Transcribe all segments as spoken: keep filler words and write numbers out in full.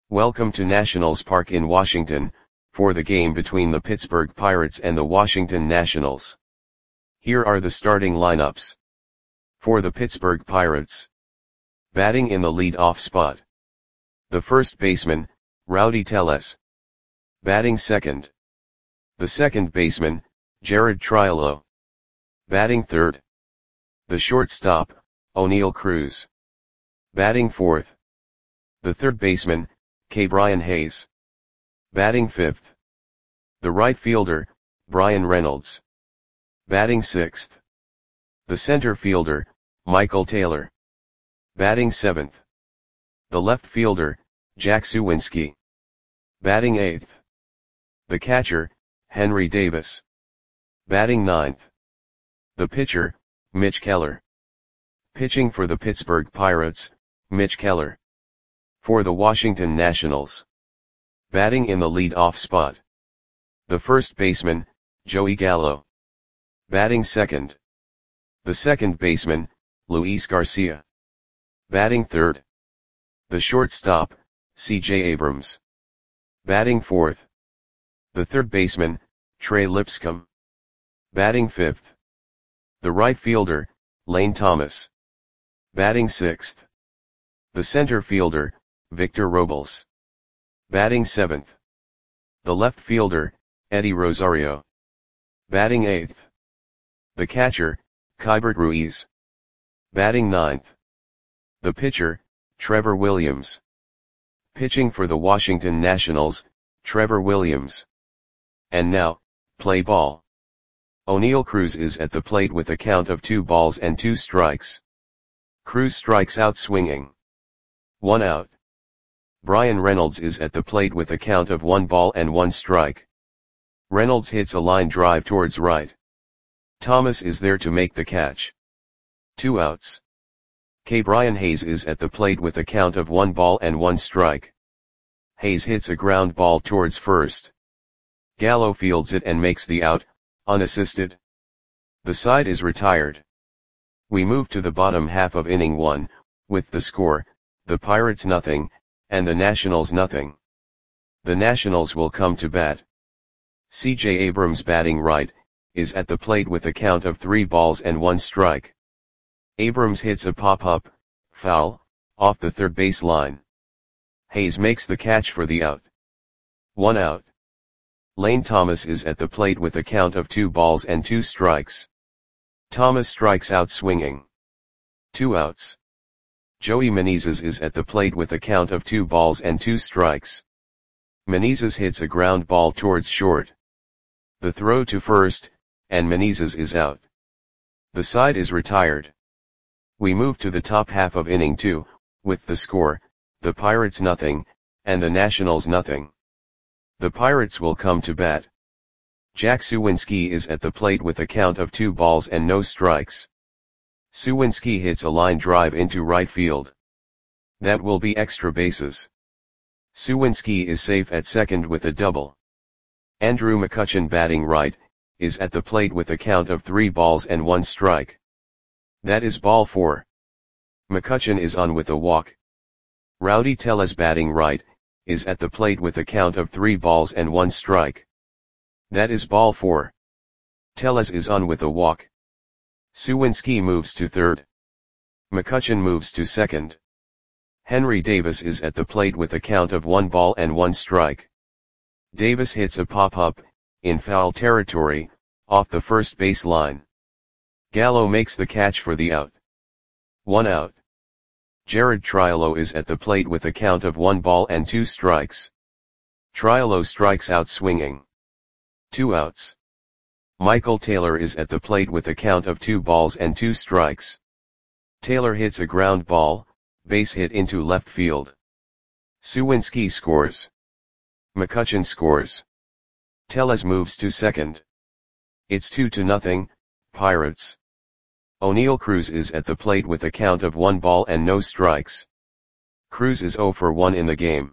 Welcome to Nationals Park in Washington, for the game between the Pittsburgh Pirates and the Washington Nationals. Here are the starting lineups. For the Pittsburgh Pirates. Batting in the lead-off spot. The first baseman, Rowdy Tellez. Batting second. The second baseman, Jarred Triolo. Batting third. The shortstop, Oneil Cruz. Batting fourth. The third baseman, Ke'Bryan Hayes. Batting fifth. The right fielder, Bryan Reynolds. Batting sixth. The center fielder, Michael Taylor. Batting seventh. The left fielder, Jack Suwinski. Batting eighth. The catcher, Henry Davis. Batting ninth. The pitcher, Mitch Keller. Pitching for the Pittsburgh Pirates, Mitch Keller. For the Washington Nationals. Batting in the lead-off spot. The first baseman, Joey Gallo. Batting second. The second baseman, Luis Garcia. Batting third. The shortstop, C J Abrams. Batting fourth. The third baseman, Trey Lipscomb. Batting fifth. The right fielder, Lane Thomas. Batting sixth. The center fielder, Victor Robles. Batting seventh. The left fielder, Eddie Rosario. Batting eighth. The catcher, Keibert Ruiz. Batting ninth. The pitcher, Trevor Williams. Pitching for the Washington Nationals, Trevor Williams. And now, play ball. Oneil Cruz is at the plate with a count of two balls and two strikes. Cruz strikes out swinging. One out. Bryan Reynolds is at the plate with a count of one ball and one strike. Reynolds hits a line drive towards right. Thomas is there to make the catch. Two outs. Ke'Bryan Hayes is at the plate with a count of one ball and one strike. Hayes hits a ground ball towards first. Gallo fields it and makes the out, unassisted. The side is retired. We move to the bottom half of inning one, with the score, the Pirates nothing, and the Nationals nothing. The Nationals will come to bat. C J Abrams batting right, is at the plate with a count of three balls and one strike. Abrams hits a pop-up, foul, off the third base line. Hayes makes the catch for the out. One out. Lane Thomas is at the plate with a count of two balls and two strikes. Thomas strikes out swinging. Two outs. Joey Meneses is at the plate with a count of two balls and two strikes. Meneses hits a ground ball towards short. The throw to first, and Meneses is out. The side is retired. We move to the top half of inning two, with the score, the Pirates nothing, and the Nationals nothing. The Pirates will come to bat. Jack Suwinski is at the plate with a count of two balls and no strikes. Suwinski hits a line drive into right field. That will be extra bases. Suwinski is safe at second with a double. Andrew McCutchen batting right, is at the plate with a count of three balls and one strike. That is ball four. McCutchen is on with a walk. Rowdy Tellez batting right, is at the plate with a count of three balls and one strike. That is ball four. Tellez is on with a walk. Suwinski moves to third. McCutchen moves to second. Henry Davis is at the plate with a count of one ball and one strike. Davis hits a pop-up, in foul territory, off the first base line. Gallo makes the catch for the out. One out. Jarred Triolo is at the plate with a count of one ball and two strikes. Triolo strikes out swinging. Two outs. Michael Taylor is at the plate with a count of two balls and two strikes. Taylor hits a ground ball, base hit into left field. Suwinski scores. McCutchen scores. Tellez moves to second. It's two to nothing, Pirates. Oneil Cruz is at the plate with a count of one ball and no strikes. Cruz is zero for one in the game.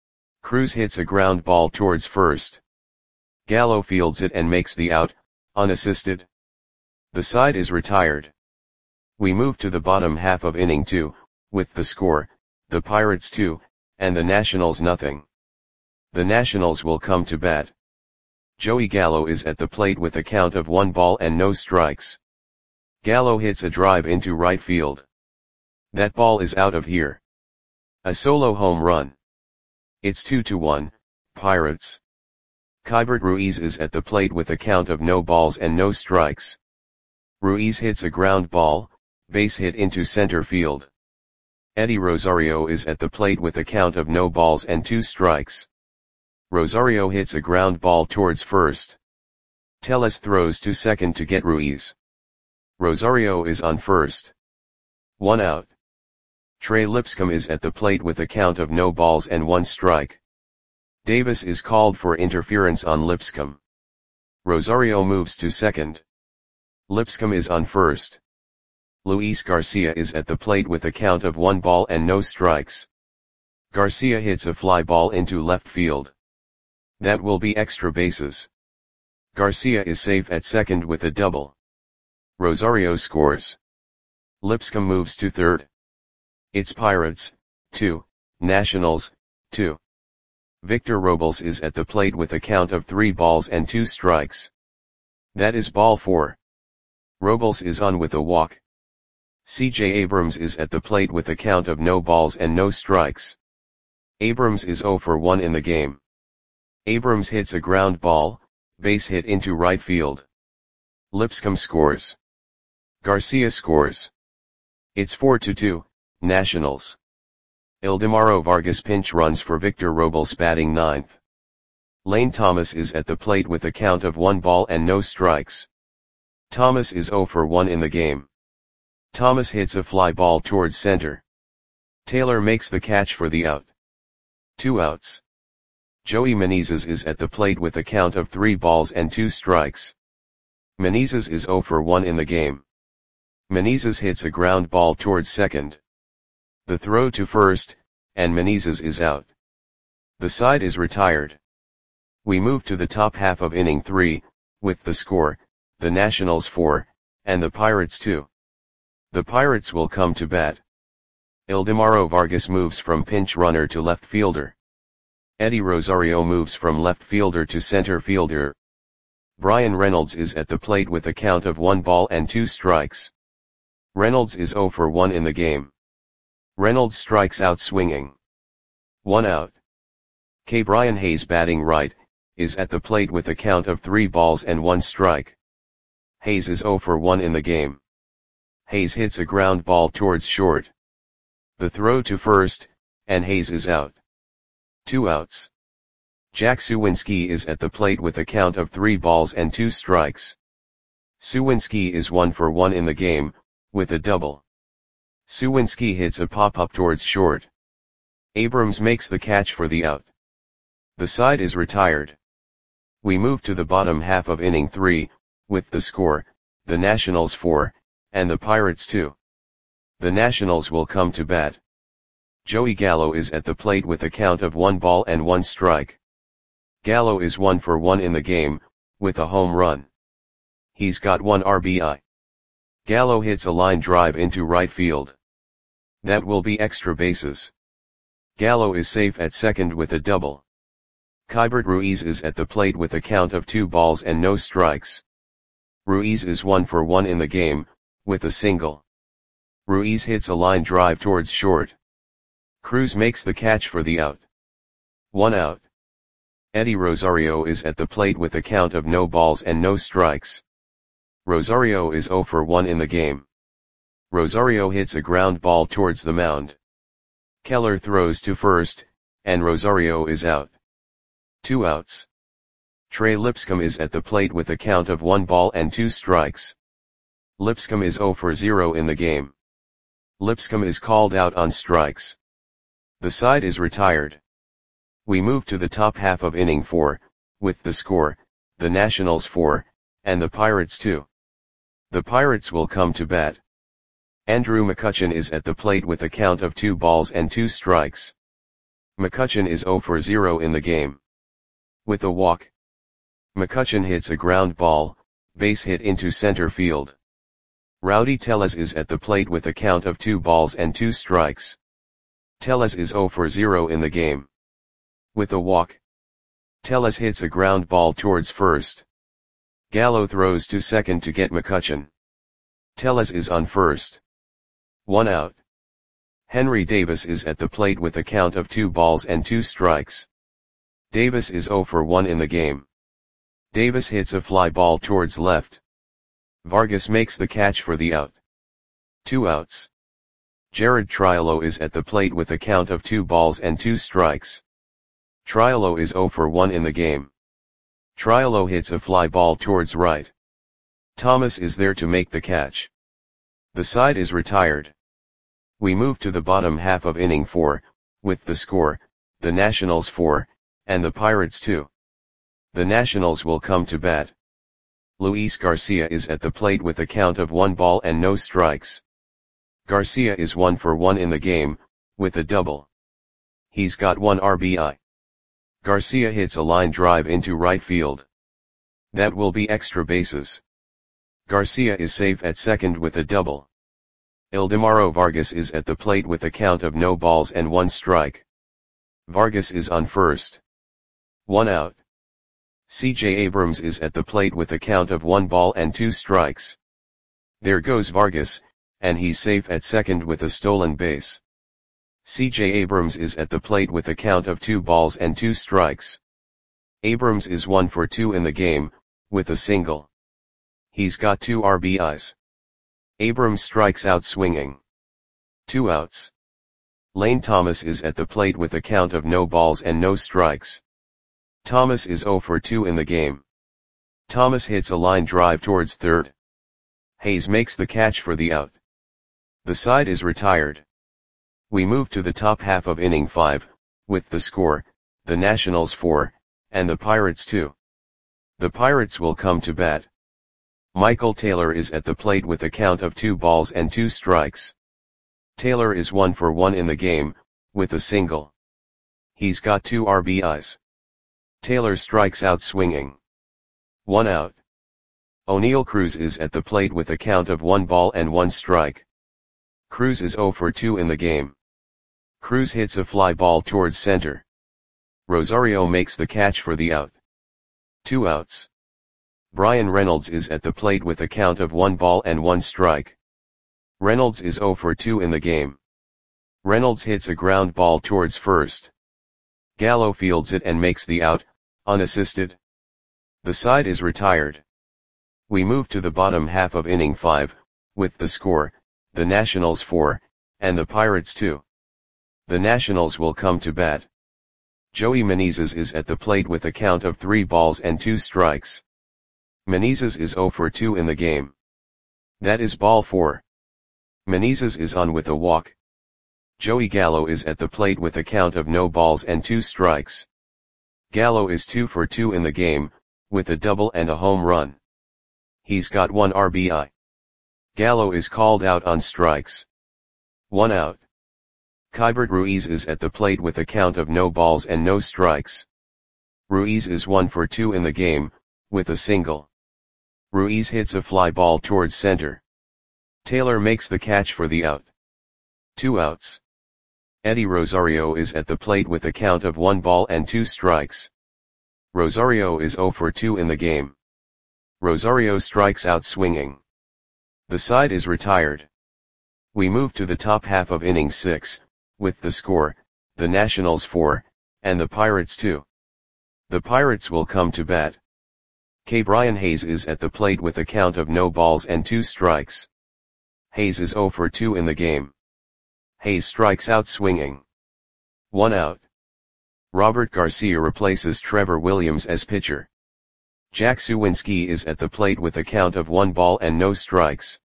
Cruz hits a ground ball towards first. Gallo fields it and makes the out, unassisted. The side is retired. We move to the bottom half of inning two, with the score, the Pirates two, and the Nationals nothing. The Nationals will come to bat. Joey Gallo is at the plate with a count of one ball and no strikes. Gallo hits a drive into right field. That ball is out of here. A solo home run. It's two to one, Pirates. Keibert Ruiz is at the plate with a count of no balls and no strikes. Ruiz hits a ground ball, base hit into center field. Eddie Rosario is at the plate with a count of no balls and two strikes. Rosario hits a ground ball towards first. Tellez throws to second to get Ruiz. Rosario is on first. One out. Trey Lipscomb is at the plate with a count of no balls and one strike. Davis is called for interference on Lipscomb. Rosario moves to second. Lipscomb is on first. Luis Garcia is at the plate with a count of one ball and no strikes. Garcia hits a fly ball into left field. That will be extra bases. Garcia is safe at second with a double. Rosario scores. Lipscomb moves to third. It's Pirates, two, Nationals, two. Victor Robles is at the plate with a count of three balls and two strikes. That is ball four. Robles is on with a walk. C J Abrams is at the plate with a count of no balls and no strikes. Abrams is zero for one in the game. Abrams hits a ground ball, base hit into right field. Lipscomb scores. Garcia scores. It's four to two, Nationals. Ildemaro Vargas pinch runs for Victor Robles batting ninth. Lane Thomas is at the plate with a count of one ball and no strikes. Thomas is zero for one in the game. Thomas hits a fly ball towards center. Taylor makes the catch for the out. Two outs. Joey Menezes is at the plate with a count of three balls and two strikes. Menezes is zero for one in the game. Menezes hits a ground ball towards second. The throw to first, and Menezes is out. The side is retired. We move to the top half of inning three, with the score, the Nationals four, and the Pirates two. The Pirates will come to bat. Ildemaro Vargas moves from pinch runner to left fielder. Eddie Rosario moves from left fielder to center fielder. Brian Reynolds is at the plate with a count of one ball and two strikes. Reynolds is zero for one in the game. Reynolds strikes out swinging. One out. K. Brian Hayes batting right, is at the plate with a count of three balls and one strike. Hayes is zero for one in the game. Hayes hits a ground ball towards short. The throw to first, and Hayes is out. Two outs. Jack Suwinski is at the plate with a count of three balls and two strikes. Suwinski is one for one in the game, with a double. Suwinski hits a pop-up towards short. Abrams makes the catch for the out. The side is retired. We move to the bottom half of inning three, with the score, the Nationals four, and the Pirates two. The Nationals will come to bat. Joey Gallo is at the plate with a count of one ball and one strike. Gallo is one for one in the game, with a home run. He's got one R B I. Gallo hits a line drive into right field. That will be extra bases. Gallo is safe at second with a double. Keibert Ruiz is at the plate with a count of two balls and no strikes. Ruiz is one for one in the game, with a single. Ruiz hits a line drive towards short. Cruz makes the catch for the out. One out. Eddie Rosario is at the plate with a count of no balls and no strikes. Rosario is zero for one in the game. Rosario hits a ground ball towards the mound. Keller throws to first, and Rosario is out. Two outs. Trey Lipscomb is at the plate with a count of one ball and two strikes. Lipscomb is zero for zero in the game. Lipscomb is called out on strikes. The side is retired. We move to the top half of inning four, with the score, the Nationals four, and the Pirates two. The Pirates will come to bat. Andrew McCutchen is at the plate with a count of two balls and two strikes. McCutchen is zero for zero in the game. With a walk. McCutchen hits a ground ball, base hit into center field. Rowdy Tellez is at the plate with a count of two balls and two strikes. Tellez is zero for zero in the game. With a walk, Tellez hits a ground ball towards first. Gallo throws to second to get McCutchen. Tellez is on first. One out. Henry Davis is at the plate with a count of two balls and two strikes. Davis is zero for one in the game. Davis hits a fly ball towards left. Vargas makes the catch for the out. Two outs. Jared Triolo is at the plate with a count of two balls and two strikes. Triolo is zero for one in the game. Triolo hits a fly ball towards right. Thomas is there to make the catch. The side is retired. We move to the bottom half of inning four, with the score, the Nationals four, and the Pirates two. The Nationals will come to bat. Luis Garcia is at the plate with a count of one ball and no strikes. Garcia is one for one in the game, with a double. He's got one R B I. Garcia hits a line drive into right field. That will be extra bases. Garcia is safe at second with a double. Ildemaro Vargas is at the plate with a count of no balls and one strike. Vargas is on first. One out. C J Abrams is at the plate with a count of one ball and two strikes. There goes Vargas, and he's safe at second with a stolen base. C J Abrams is at the plate with a count of two balls and two strikes. Abrams is one for two in the game, with a single. He's got two R B Is. Abrams strikes out swinging. Two outs. Lane Thomas is at the plate with a count of no balls and no strikes. Thomas is zero for two in the game. Thomas hits a line drive towards third. Hayes makes the catch for the out. The side is retired. We move to the top half of inning five, with the score, the Nationals four, and the Pirates two. The Pirates will come to bat. Michael Taylor is at the plate with a count of two balls and two strikes. Taylor is one for one in the game, with a single. He's got two R B Is. Taylor strikes out swinging. One out. O'Neill Cruz is at the plate with a count of one ball and one strike. Cruz is zero for two in the game. Cruz hits a fly ball towards center. Rosario makes the catch for the out. Two outs. Brian Reynolds is at the plate with a count of one ball and one strike. Reynolds is zero for two in the game. Reynolds hits a ground ball towards first. Gallo fields it and makes the out, unassisted. The side is retired. We move to the bottom half of inning five, with the score, the Nationals four, and the Pirates two. The Nationals will come to bat. Joey Menezes is at the plate with a count of three balls and two strikes. Menezes is zero for two in the game. That is ball four. Menezes is on with a walk. Joey Gallo is at the plate with a count of no balls and two strikes. Gallo is two for two in the game, with a double and a home run. He's got one R B I. Gallo is called out on strikes. One out. Keibert Ruiz is at the plate with a count of no balls and no strikes. Ruiz is one for two in the game, with a single. Ruiz hits a fly ball towards center. Taylor makes the catch for the out. Two outs. Eddie Rosario is at the plate with a count of one ball and two strikes. Rosario is zero for two in the game. Rosario strikes out swinging. The side is retired. We move to the top half of inning six, with the score, the Nationals four, and the Pirates two. The Pirates will come to bat. K. Brian Hayes is at the plate with a count of no balls and two strikes. Hayes is zero for two in the game. Hayes strikes out swinging. One out. Robert Garcia replaces Trevor Williams as pitcher. Jack Suwinski is at the plate with a count of one ball and no strikes.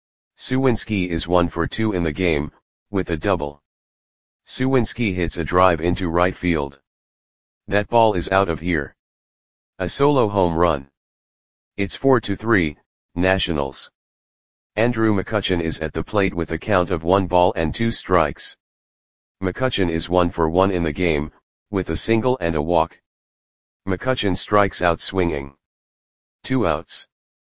Suwinski is one for two in the game, with a double. Suwinski hits a drive into right field. That ball is out of here. A solo home run. It's four to three, Nationals. Andrew McCutchen is at the plate with a count of one ball and two strikes. McCutchen is one for one in the game, with a single and a walk. McCutchen strikes out swinging. Two outs.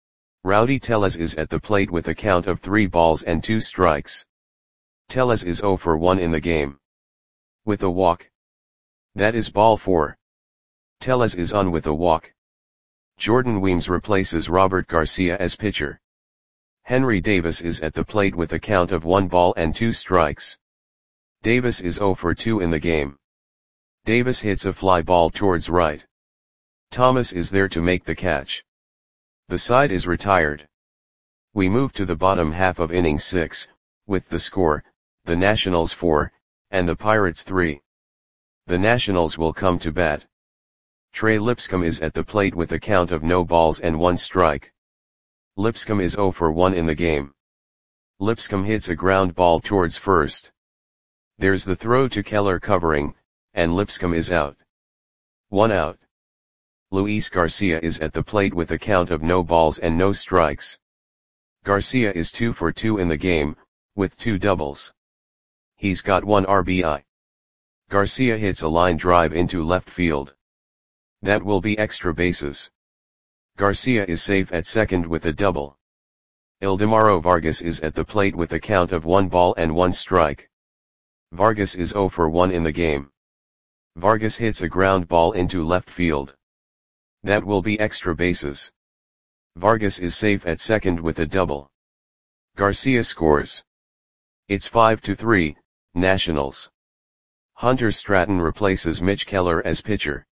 Rowdy Tellez is at the plate with a count of three balls and two strikes. Tellez is zero for one in the game. With a walk. That is ball four. Tellez is on with a walk. Jordan Weems replaces Robert Garcia as pitcher. Henry Davis is at the plate with a count of one ball and two strikes. Davis is zero for two in the game. Davis hits a fly ball towards right. Thomas is there to make the catch. The side is retired. We move to the bottom half of inning six, with the score, the Nationals four, and the Pirates three. The Nationals will come to bat. Trey Lipscomb is at the plate with a count of no balls and one strike. Lipscomb is zero for one in the game. Lipscomb hits a ground ball towards first. There's the throw to Keller covering, and Lipscomb is out. One out. Luis Garcia is at the plate with a count of no balls and no strikes. Garcia is two for two in the game, with two doubles. He's got one R B I. Garcia hits a line drive into left field. That will be extra bases. Garcia is safe at second with a double. Ildemaro Vargas is at the plate with a count of one ball and one strike. Vargas is zero for one in the game. Vargas hits a ground ball into left field. That will be extra bases. Vargas is safe at second with a double. Garcia scores. It's five to three, Nationals. Hunter Stratton replaces Mitch Keller as pitcher.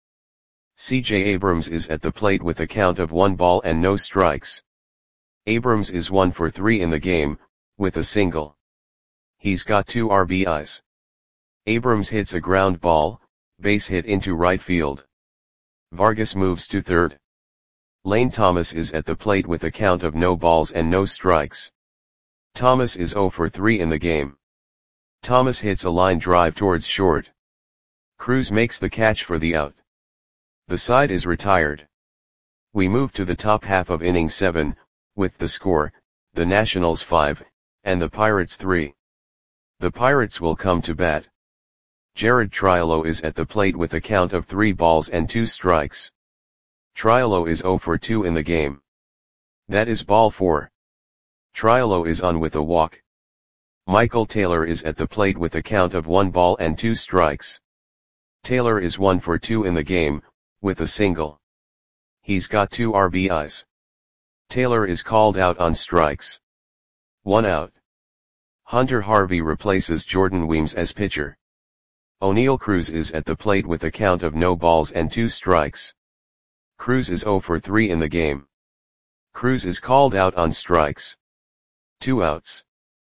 C J Abrams is at the plate with a count of one ball and no strikes. Abrams is one for three in the game, with a single. He's got two R B Is. Abrams hits a ground ball, base hit into right field. Vargas moves to third. Lane Thomas is at the plate with a count of no balls and no strikes. Thomas is zero for three in the game. Thomas hits a line drive towards short. Cruz makes the catch for the out. The side is retired. We move to the top half of inning seven, with the score, the Nationals five, and the Pirates three. The Pirates will come to bat. Jared Triolo is at the plate with a count of three balls and two strikes. Triolo is zero for two in the game. That is ball four. Triolo is on with a walk. Michael Taylor is at the plate with a count of one ball and two strikes. Taylor is one for two in the game, with a single. He's got two R B Is. Taylor is called out on strikes. One out. Hunter Harvey replaces Jordan Weems as pitcher. O'Neal Cruz is at the plate with a count of no balls and two strikes. Cruz is zero for three in the game. Cruz is called out on strikes. Two outs.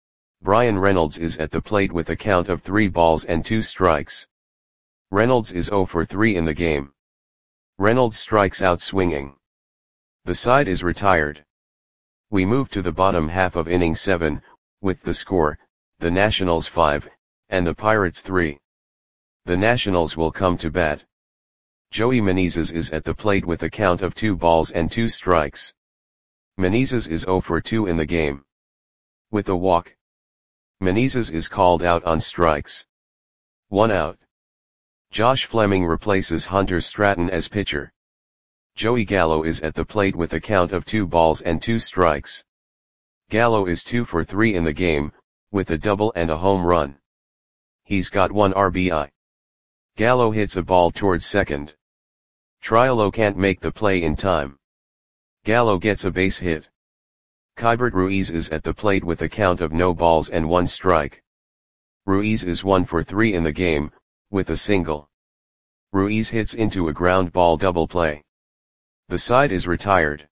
Brian Reynolds is at the plate with a count of three balls and two strikes. Reynolds is zero for three in the game. Reynolds strikes out swinging. The side is retired. We move to the bottom half of inning seven, with the score, the Nationals five, and the Pirates three. The Nationals will come to bat. Joey Menezes is at the plate with a count of two balls and two strikes. Menezes is zero for two in the game. With a walk. Menezes is called out on strikes. One out. Josh Fleming replaces Hunter Stratton as pitcher. Joey Gallo is at the plate with a count of two balls and two strikes. Gallo is two for three in the game, with a double and a home run. He's got one R B I. Gallo hits a ball towards second. Triolo can't make the play in time. Gallo gets a base hit. Keibert Ruiz is at the plate with a count of no balls and one strike. Ruiz is one for three in the game, with a single. Ruiz hits into a ground ball double play. The side is retired.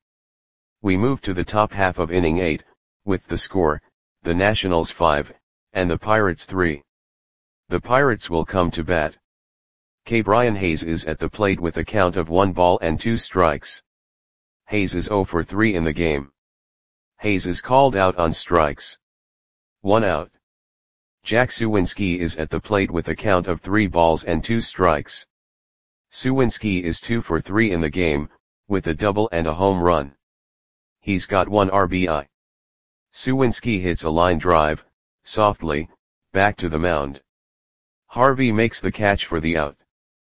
We move to the top half of inning eight, with the score, the Nationals five, and the Pirates three. The Pirates will come to bat. K. Brian Hayes is at the plate with a count of one ball and two strikes. Hayes is zero for three in the game. Hayes is called out on strikes. One out. Jack Suwinski is at the plate with a count of three balls and two strikes. Suwinski is two for three in the game, with a double and a home run. He's got one R B I. Suwinski hits a line drive, softly, back to the mound. Harvey makes the catch for the out.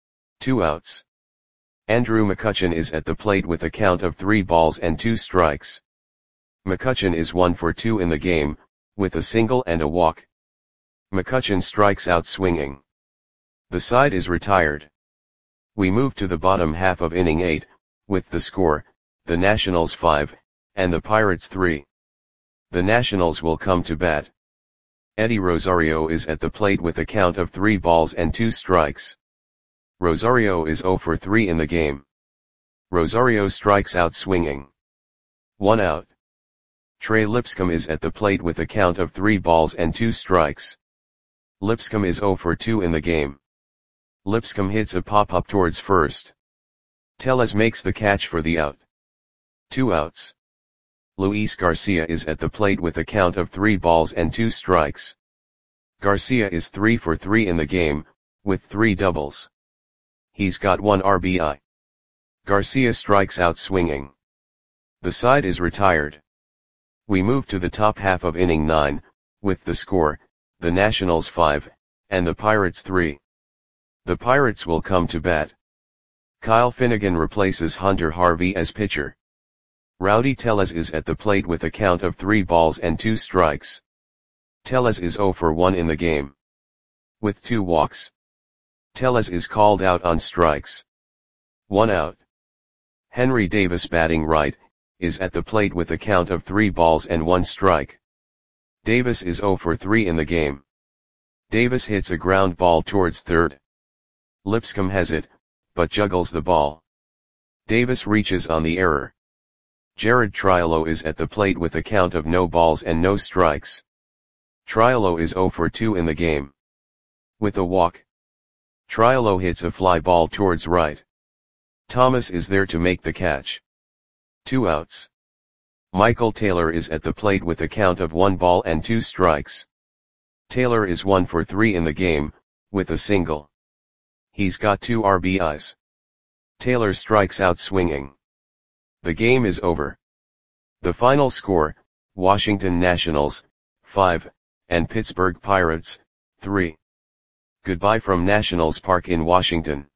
Two outs. Andrew McCutchen is at the plate with a count of three balls and two strikes. McCutchen is one for two in the game, with a single and a walk. McCutchen strikes out swinging. The side is retired. We move to the bottom half of inning eight, with the score, the Nationals five, and the Pirates three. The Nationals will come to bat. Eddie Rosario is at the plate with a count of three balls and two strikes. Rosario is zero for three in the game. Rosario strikes out swinging. One out. Trey Lipscomb is at the plate with a count of three balls and two strikes. Lipscomb is zero for two in the game. Lipscomb hits a pop-up towards first. Tellez makes the catch for the out. Two outs. Luis Garcia is at the plate with a count of three balls and two strikes. Garcia is three for three in the game, with three doubles. He's got one R B I. Garcia strikes out swinging. The side is retired. We move to the top half of inning nine, with the score, the Nationals five, and the Pirates three. The Pirates will come to bat. Kyle Finnegan replaces Hunter Harvey as pitcher. Rowdy Tellez is at the plate with a count of three balls and two strikes. Tellez is zero for one in the game. With two walks. Tellez is called out on strikes. One out. Henry Davis, batting right, is at the plate with a count of three balls and one strike. Davis is zero for three in the game. Davis hits a ground ball towards third. Lipscomb has it, but juggles the ball. Davis reaches on the error. Jared Triolo is at the plate with a count of no balls and no strikes. Triolo is zero for two in the game. With a walk. Triolo hits a fly ball towards right. Thomas is there to make the catch. Two outs. Michael Taylor is at the plate with a count of one ball and two strikes. Taylor is one for three in the game, with a single. He's got two R B Is. Taylor strikes out swinging. The game is over. The final score, Washington Nationals, five, and Pittsburgh Pirates, three. Goodbye from Nationals Park in Washington.